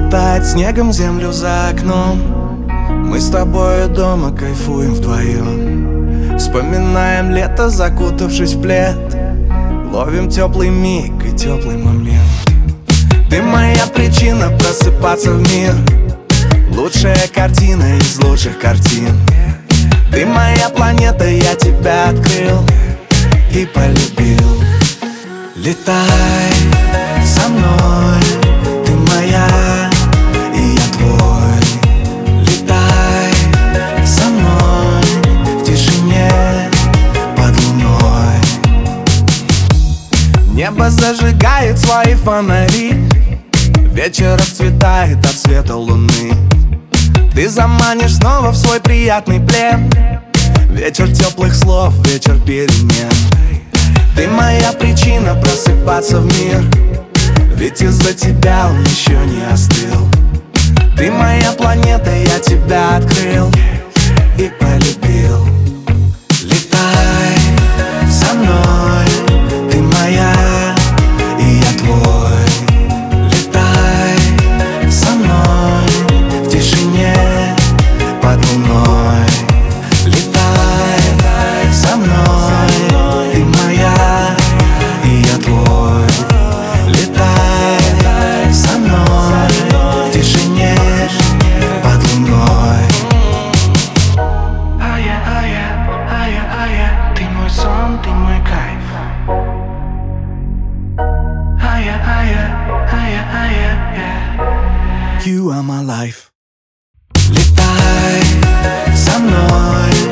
заметает снегом землю за окном. Мы с тобою дома кайфуем вдвоем, вспоминаем лето, закутавшись в плед, ловим теплый миг и теплый момент. Ты моя причина просыпаться в мир, лучшая картина из лучших картин. Ты моя планета, я тебя открыл и полюбил. Летай со мной, ты моя, и я твой. Летай со мной в тишине под луной. Небо зажигает свои фонари, вечер расцветает от света луны. Ты заманишь снова в свой приятный плен, вечер теплых слов, вечер перемен. Ты моя причина просыпаться в мир, ведь из-за тебя он еще не остыл. Ты моя планета, я тебя открыл и полюбил. Летай со мной, ты моя, и я твой. Летай со мной в тишине под луной. Летай со мной, ты моя, и я твой. Летай со мной в тишине под луной. Ты мой сон, ты мой кайф. You are my life. Летай со мной,